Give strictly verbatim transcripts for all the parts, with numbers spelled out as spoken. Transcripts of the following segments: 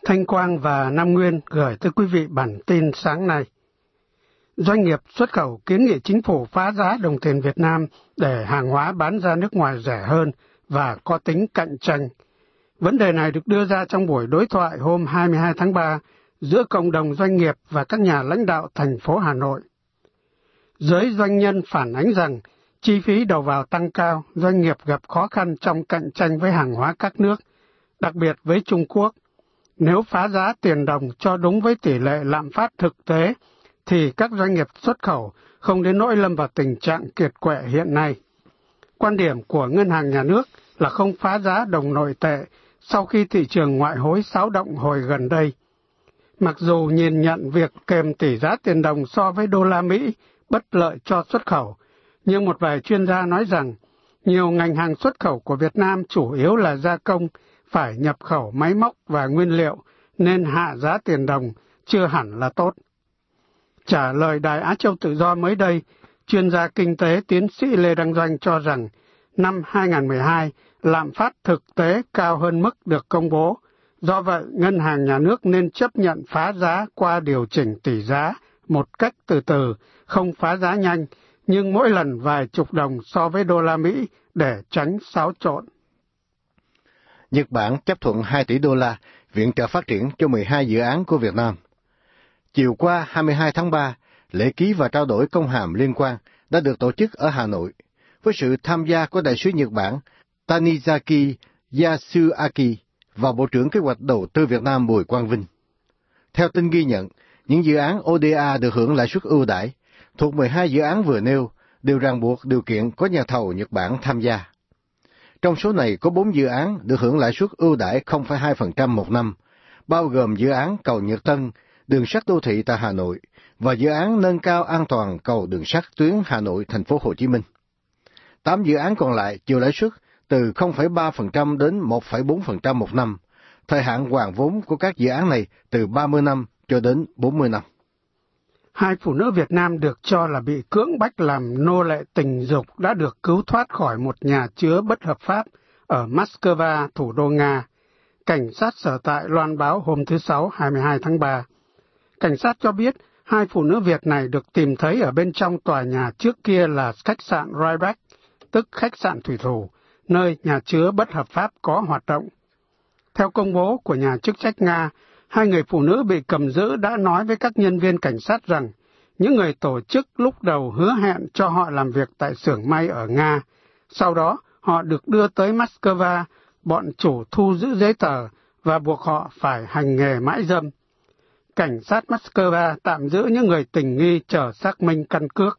Thanh Quang và Nam Nguyên gửi tới quý vị bản tin sáng nay. Doanh nghiệp xuất khẩu kiến nghị chính phủ phá giá đồng tiền Việt Nam để hàng hóa bán ra nước ngoài rẻ hơn và có tính cạnh tranh. Vấn đề này được đưa ra trong buổi đối thoại hôm hai mươi hai tháng ba giữa cộng đồng doanh nghiệp và các nhà lãnh đạo thành phố Hà Nội. Giới doanh nhân phản ánh rằng chi phí đầu vào tăng cao, doanh nghiệp gặp khó khăn trong cạnh tranh với hàng hóa các nước, đặc biệt với Trung Quốc. Nếu phá giá tiền đồng cho đúng với tỷ lệ lạm phát thực tế, thì các doanh nghiệp xuất khẩu không đến nỗi lâm vào tình trạng kiệt quệ hiện nay. Quan điểm của Ngân hàng Nhà nước là không phá giá đồng nội tệ sau khi thị trường ngoại hối xáo động hồi gần đây. Mặc dù nhìn nhận việc kèm tỷ giá tiền đồng so với đô la Mỹ bất lợi cho xuất khẩu, nhưng một vài chuyên gia nói rằng nhiều ngành hàng xuất khẩu của Việt Nam chủ yếu là gia công, phải nhập khẩu máy móc và nguyên liệu, nên hạ giá tiền đồng chưa hẳn là tốt. Trả lời Đài Á Châu Tự Do mới đây, chuyên gia kinh tế tiến sĩ Lê Đăng Doanh cho rằng năm hai không một hai, lạm phát thực tế cao hơn mức được công bố. Do vậy, Ngân hàng Nhà nước nên chấp nhận phá giá qua điều chỉnh tỷ giá một cách từ từ, không phá giá nhanh, nhưng mỗi lần vài chục đồng so với đô la Mỹ để tránh xáo trộn. Nhật Bản chấp thuận hai tỷ đô la viện trợ phát triển cho mười hai dự án của Việt Nam. Chiều qua hai mươi hai tháng ba, lễ ký và trao đổi công hàm liên quan đã được tổ chức ở Hà Nội, với sự tham gia của đại sứ Nhật Bản Tanizaki Yasuaki và Bộ trưởng Kế hoạch Đầu tư Việt Nam Bùi Quang Vinh. Theo tin ghi nhận, những dự án ô đê a được hưởng lãi suất ưu đãi thuộc mười hai dự án vừa nêu đều ràng buộc điều kiện có nhà thầu Nhật Bản tham gia. Trong số này có bốn dự án được hưởng lãi suất ưu đãi không phẩy hai phần trăm một năm, bao gồm dự án cầu Nhật Tân, đường sắt đô thị tại Hà Nội và dự án nâng cao an toàn cầu đường sắt tuyến Hà Nội thành phố Hồ Chí Minh. Tám dự án còn lại chịu lãi suất từ không phẩy ba phần trăm đến một phẩy bốn phần trăm một năm. Thời hạn hoàn vốn của các dự án này từ ba mươi năm cho đến bốn mươi năm. Hai phụ nữ Việt Nam được cho là bị cưỡng bách làm nô lệ tình dục đã được cứu thoát khỏi một nhà chứa bất hợp pháp ở Moscow, thủ đô Nga. Cảnh sát sở tại loan báo hôm thứ Sáu hai mươi hai tháng ba. Cảnh sát cho biết hai phụ nữ Việt này được tìm thấy ở bên trong tòa nhà trước kia là khách sạn Ryback, tức khách sạn thủy thủ, nơi nhà chứa bất hợp pháp có hoạt động. Theo công bố của nhà chức trách Nga, hai người phụ nữ bị cầm giữ đã nói với các nhân viên cảnh sát rằng những người tổ chức lúc đầu hứa hẹn cho họ làm việc tại xưởng may ở Nga. Sau đó, họ được đưa tới Moscow, bọn chủ thu giữ giấy tờ và buộc họ phải hành nghề mãi dâm. Cảnh sát Moscow tạm giữ những người tình nghi chờ xác minh căn cước.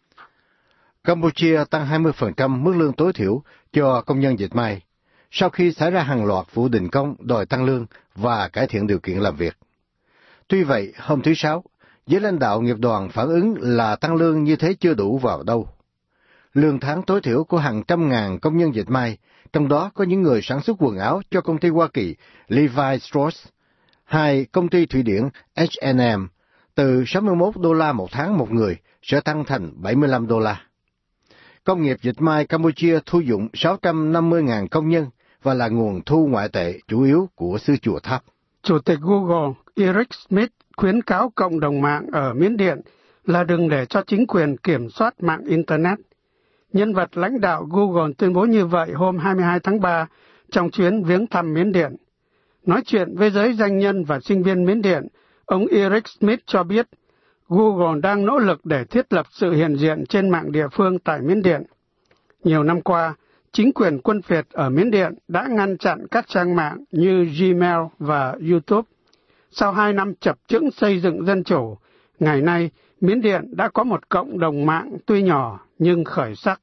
Campuchia tăng hai mươi phần trăm mức lương tối thiểu cho công nhân dệt may, sau khi xảy ra hàng loạt vụ đình công đòi tăng lương và cải thiện điều kiện làm việc. Tuy vậy, hôm thứ Sáu, giới lãnh đạo nghiệp đoàn phản ứng là tăng lương như thế chưa đủ vào đâu. Lương tháng tối thiểu của hàng trăm ngàn công nhân dệt may, trong đó có những người sản xuất quần áo cho công ty Hoa Kỳ Levi Strauss, hai công ty Thụy Điển H and M, từ sáu mươi mốt đô la một tháng một người sẽ tăng thành bảy mươi lăm đô la. Công nghiệp dệt may Campuchia thu dụng sáu trăm năm mươi nghìn công nhân và là nguồn thu ngoại tệ chủ yếu của xứ Chùa Tháp. Chủ tịch Google Eric Schmidt khuyến cáo cộng đồng mạng ở Miến Điện là đừng để cho chính quyền kiểm soát mạng Internet. Nhân vật lãnh đạo Google tuyên bố như vậy hôm hai mươi hai tháng ba trong chuyến viếng thăm Miến Điện. Nói chuyện với giới doanh nhân và sinh viên Miến Điện, ông Eric Schmidt cho biết Google đang nỗ lực để thiết lập sự hiện diện trên mạng địa phương tại Miến Điện. Nhiều năm qua, chính quyền quân Việt ở Miến Điện đã ngăn chặn các trang mạng như Gmail và YouTube. Sau hai năm chập chững xây dựng dân chủ, ngày nay Miến Điện đã có một cộng đồng mạng tuy nhỏ nhưng khởi sắc.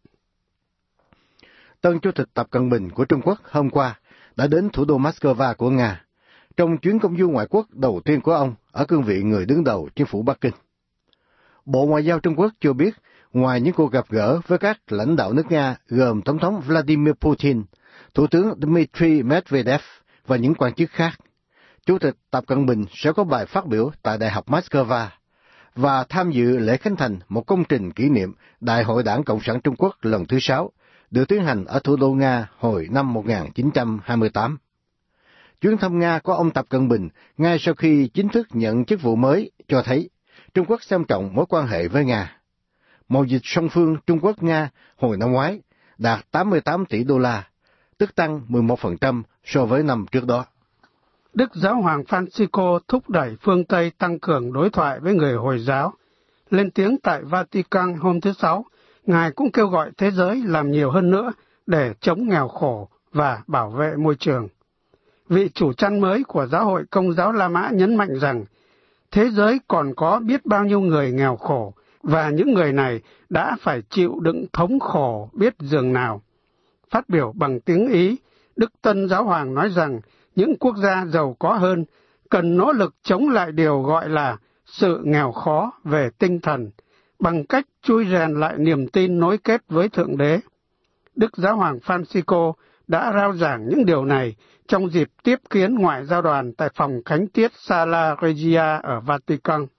Tân Chủ tịch Tập Cận Bình của Trung Quốc hôm qua đã đến thủ đô Moscow của Nga, trong chuyến công du ngoại quốc đầu tiên của ông ở cương vị người đứng đầu chính phủ Bắc Kinh. Bộ Ngoại giao Trung Quốc cho biết, ngoài những cuộc gặp gỡ với các lãnh đạo nước Nga gồm Tổng thống Vladimir Putin, Thủ tướng Dmitry Medvedev và những quan chức khác, Chủ tịch Tập Cận Bình sẽ có bài phát biểu tại Đại học Moscow và tham dự lễ khánh thành một công trình kỷ niệm Đại hội Đảng Cộng sản Trung Quốc lần thứ sáu, được tiến hành ở thủ đô Nga hồi năm một nghìn chín trăm hai mươi tám. chuyến thăm Nga của ông Tập Cận Bình ngay sau khi chính thức nhận chức vụ mới cho thấy Trung Quốc xem trọng mối quan hệ với Nga. Mậu dịch song phương Trung Quốc-Nga hồi năm ngoái đạt tám mươi tám tỷ đô la, tức tăng mười một phần trăm so với năm trước đó. Đức Giáo hoàng Francisco thúc đẩy phương Tây tăng cường đối thoại với người Hồi giáo. Lên tiếng tại Vatican hôm thứ Sáu, Ngài cũng kêu gọi thế giới làm nhiều hơn nữa để chống nghèo khổ và bảo vệ môi trường. Vị chủ chăn mới của Giáo hội Công giáo La Mã nhấn mạnh rằng, thế giới còn có biết bao nhiêu người nghèo khổ, và những người này đã phải chịu đựng thống khổ biết dường nào. Phát biểu bằng tiếng Ý, Đức Tân Giáo Hoàng nói rằng những quốc gia giàu có hơn cần nỗ lực chống lại điều gọi là sự nghèo khó về tinh thần, bằng cách chui rèn lại niềm tin nối kết với Thượng Đế. Đức Giáo hoàng Francisco đã rao giảng những điều này trong dịp tiếp kiến ngoại giao đoàn tại phòng khánh tiết Sala Regia ở Vatican.